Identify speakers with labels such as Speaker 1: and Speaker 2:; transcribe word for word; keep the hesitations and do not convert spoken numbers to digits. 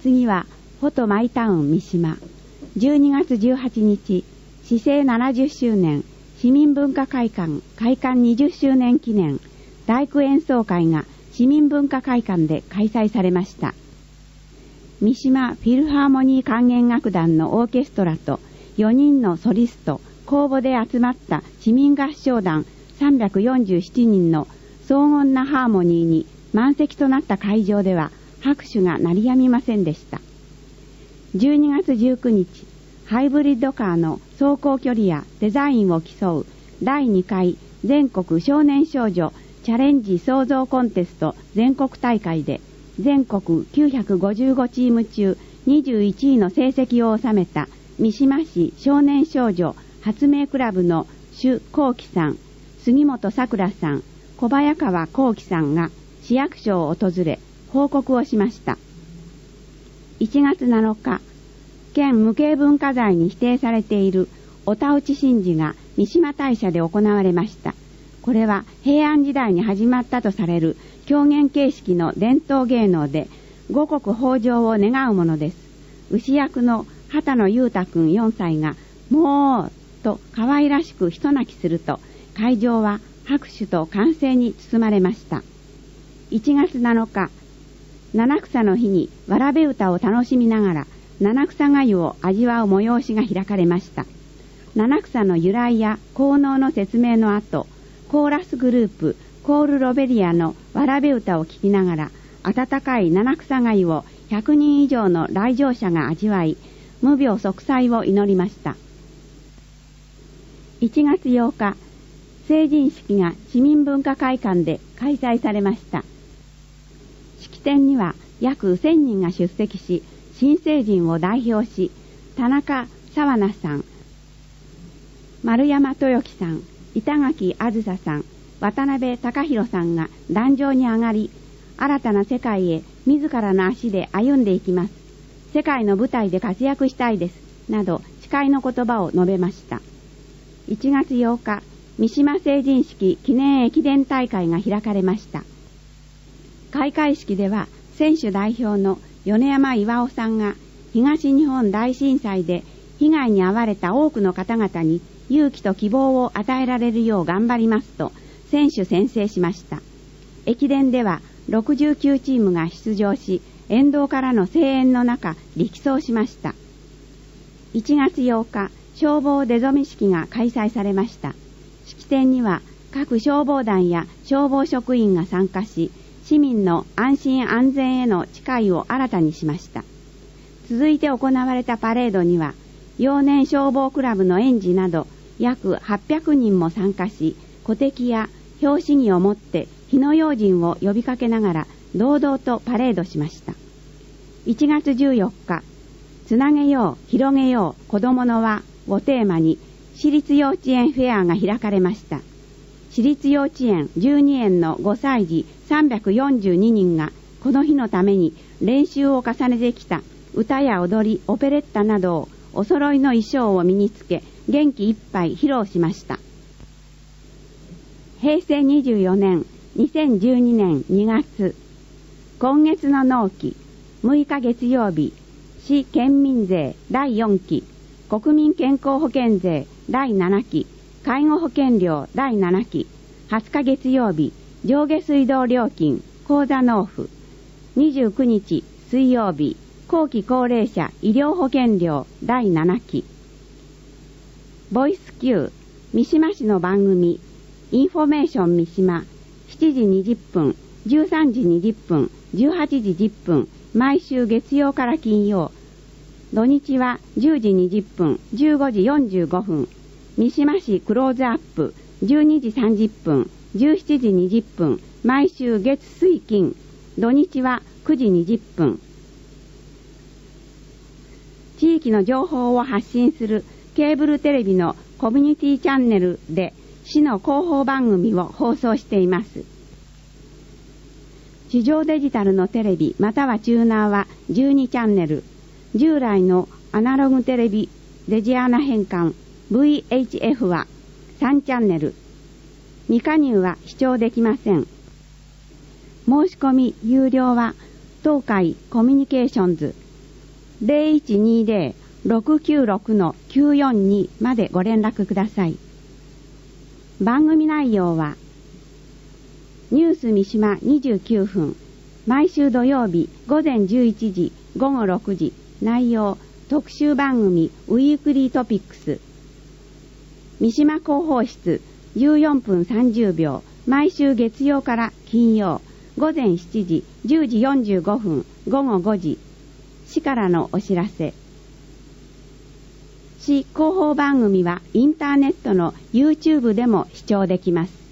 Speaker 1: 次はフォトマイタウン三島。じゅうにがつじゅうはちにち、市政ななじゅっしゅうねん市民文化会館開館にじゅっしゅうねん記念大工演奏会が市民文化会館で開催されました。三島フィルハーモニー管弦楽団のオーケストラとよにんのソリスト、公募で集まった市民合唱団さんびゃくよんじゅうななにんの荘厳なハーモニーに満席となった会場では拍手が鳴りやみませんでした。じゅうにがつじゅうくにち、ハイブリッドカーの走行距離やデザインを競うだいにかい全国少年少女チャレンジ創造コンテスト全国大会で全国きゅうひゃくごじゅうごチーム中にじゅういちいの成績を収めた三島市少年少女発明クラブの朱幸喜さん、杉本さくらさん、小早川幸喜さんが市役所を訪れ報告をしました。いちがつなのか、県無形文化財に指定されているお田打神事が三島大社で行われました。これは平安時代に始まったとされる狂言形式の伝統芸能で五穀豊穣を願うものです。牛役の畑野裕太くんよんさいがもうと可愛らしく一泣きすると会場は拍手と歓声に包まれました。いちがつなのか、七草の日にわらべ歌を楽しみながら七草がゆを味わう催しが開かれました。七草の由来や効能の説明の後、コーラスグループコールロベリアのわらべ歌を聴きながら温かい七草がゆをひゃくにん以上の来場者が味わい、無病息災を祈りました。いちがつようか、成人式が市民文化会館で開催されました。式典には約せんにんが出席し、新成人を代表し、田中沢奈さん、丸山豊樹さん、板垣あずささん、渡辺隆弘さんが壇上に上がり、新たな世界へ自らの足で歩んでいきます。世界の舞台で活躍したいです。など誓いの言葉を述べました。いちがつようか、三島成人式記念駅伝大会が開かれました。開会式では選手代表の米山巌さんが東日本大震災で被害に遭われた多くの方々に勇気と希望を与えられるよう頑張りますと選手宣誓しました。駅伝ではろくじゅうきゅうチームが出場し、沿道からの声援の中力走しました。いちがつようか、消防出初式が開催されました。式典には各消防団や消防職員が参加し、市民の安心安全への誓いを新たにしました。続いて行われたパレードには、幼年消防クラブの園児など約はっぴゃくにんも参加し、鼓笛や拍子木を持って火の用心を呼びかけながら堂々とパレードしました。いちがつじゅうよっか、つなげよう、広げよう、子どもの輪をテーマに私立幼稚園フェアが開かれました。私立幼稚園じゅうにえんのごさい児さんびゃくよんじゅうににんがこの日のために練習を重ねてきた歌や踊り、オペレッタなどをお揃いの衣装を身につけ元気いっぱい披露しました。へいせいにじゅうよねんにせんじゅうにねんにがつ、今月の納期むいか月曜日、市県民税だいよんき、国民健康保険税だいななき、介護保険料だいななき、はつか月曜日、上下水道料金口座納付、にじゅうくにち水曜日、後期高齢者医療保険料だいななき。ボイス Q 三島市の番組インフォメーション三島、しちじにじゅっぷん、じゅうさんじにじゅっぷん、じゅうはちじじゅっぷん、毎週月曜から金曜、土日はじゅうじにじゅっぷん、じゅうごじよんじゅうごふん、三島市クローズアップ、じゅうにじさんじゅっぷん、じゅうしちじにじゅっぷん、毎週月水金、土日はくじにじゅっぷん。地域の情報を発信するケーブルテレビのコミュニティチャンネルで市の広報番組を放送しています。地上デジタルのテレビまたはチューナーはじゅうにチャンネル、従来のアナログテレビデジアーナ変換 ブイエイチエフ はさんチャンネル、未加入は視聴できません。申し込み有料は東海コミュニケーションズゼロいちにゼロ ろくきゅうろく きゅうよんに までご連絡ください。番組内容はニュース三島にじゅうきゅうふん、毎週土曜日午前じゅういちじ、午後ろくじ。内容特集番組ウィークリートピックス。三島広報室じゅうよんぷんさんじゅうびょう、毎週月曜から金曜午前しちじ、じゅうじよんじゅうごふん、午後ごじ。市からのお知らせ。市広報番組はインターネットの YouTube でも視聴できます。